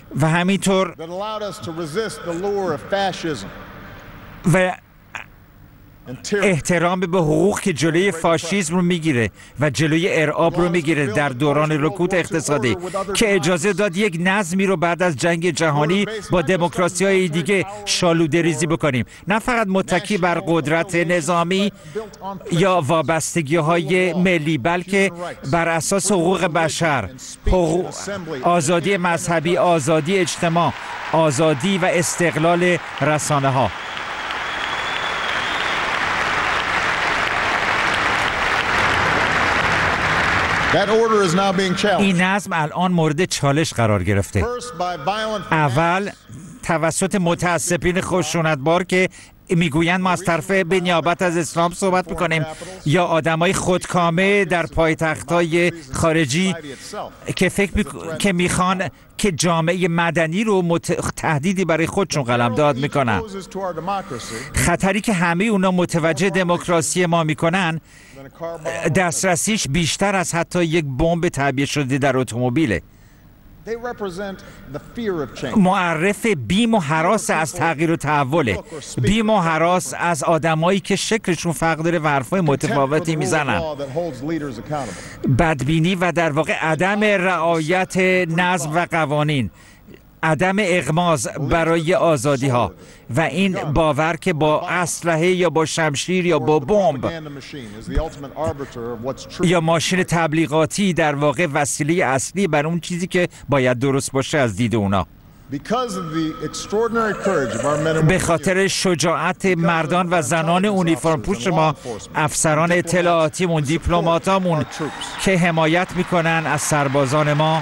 و همینطور و احترام به حقوق که جلوی فاشیسم رو میگیره و جلوی ارعاب رو میگیره در دوران رکود اقتصادی، که اجازه داد یک نظمی رو بعد از جنگ جهانی با دموکراسی‌های دیگه شالوده‌ریزی بکنیم، نه فقط متکی بر قدرت نظامی یا وابستگی‌های ملی، بلکه بر اساس حقوق بشر، آزادی مذهبی، آزادی اجتماع، آزادی و استقلال رسانه‌ها. این نظم الان مورد چالش قرار گرفته. اول توسط متعصبین خشونتبار که میگویند ما از طرف به نیابت از اسلام صحبت میکنیم، یا آدمای خودکامه در پایتخت‌های خارجی که میخوان که جامعه مدنی رو تهدیدی برای خودشون قلمداد میکنن. خطری که همه اونا متوجه دموکراسی ما میکنن دسترسیش بیشتر از حتی یک بمب تعبیه شده در اتومبیله. معرف بیم و هراس از تغییر و تحوله، بیم و هراس از آدمایی که شکلشون فرق داره و حرفای متفاوتی میزنن، بدبینی و در واقع عدم رعایت نظم و قوانین، عدم اغماض برای آزادی ها و این باور که با اسلحه یا با شمشیر یا با بمب یا ماشین تبلیغاتی در واقع وسیله اصلی بر اون چیزی که باید درست باشه از دید اونا. به خاطر شجاعت مردان و زنان اونیفرم پوش ما، افسران اطلاعاتیمون، دیپلماتامون که حمایت میکنن از سربازان ما،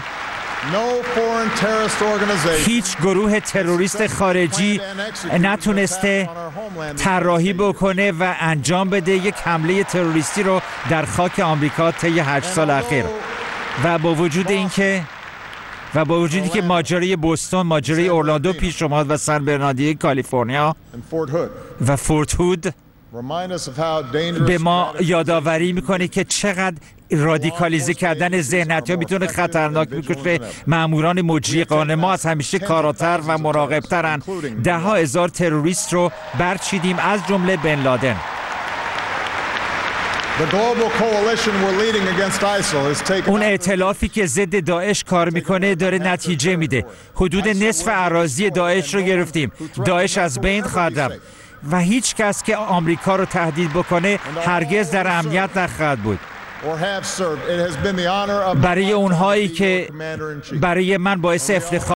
هیچ گروه تروریست خارجی نتونسته طراحی بکنه و انجام بده یک حمله تروریستی رو در خاک آمریکا طی 8 سال اخیر. و با وجود اینکه ماجرای بوستون، ماجرای اورلاندو پیش اومد و سن برناردینو کالیفرنیا و فورت هود به ما یادآوری میکنه که چقدر رادیکالیزه کردن ذهنیت‌ها میتونه خطرناک بشه. ماموران مجری قانون ما از همیشه کاراتر و مراقبترن. 10,000 تروریست رو برچیدیم، از جمله بن لادن. اون ائتلافی که ضد داعش کار میکنه داره نتیجه میده. حدود نصف اراضی داعش رو گرفتیم. داعش از بین خواهد رفت و هیچ کس که آمریکا رو تهدید بکنه هرگز در امنیت نخواهد بود. برای اونهایی که برای من باعث افتخار